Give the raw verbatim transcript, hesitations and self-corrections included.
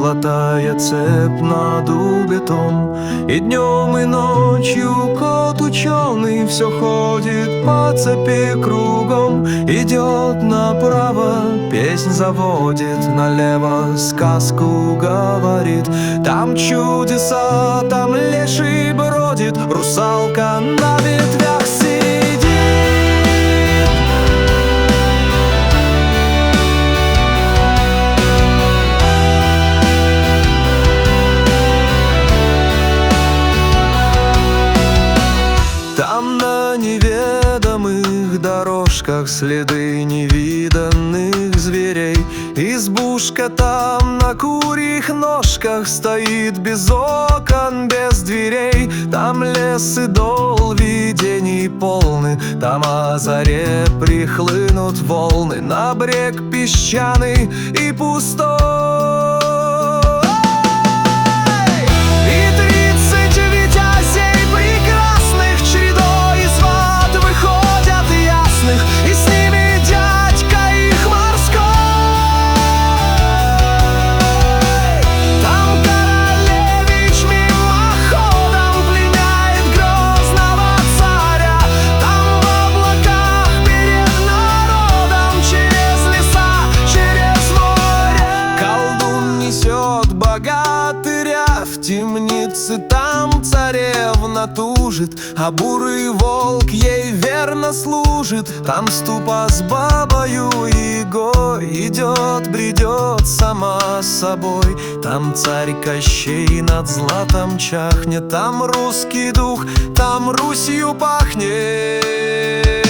золотая цепь над убитом. И днем, и ночью кот ученый все ходит по цепи кругом. Идет направо, песнь заводит, налево сказку говорит. Там чудеса, там леший бродит, русалка на ветвях сидит. Там на неведомых дорожках следы невиданных зверей. Избушка там на курьих ножках стоит без окон, без дверей. Там лес и дол видений полны, там о заре прихлынут волны на брег песчаный и пустой. Богатыря в темнице, там царевна тужит, а бурый волк ей верно служит. Там ступа с бабою Егой идет, бредет сама собой. Там царь Кощей над златом чахнет, там русский дух, там Русью пахнет.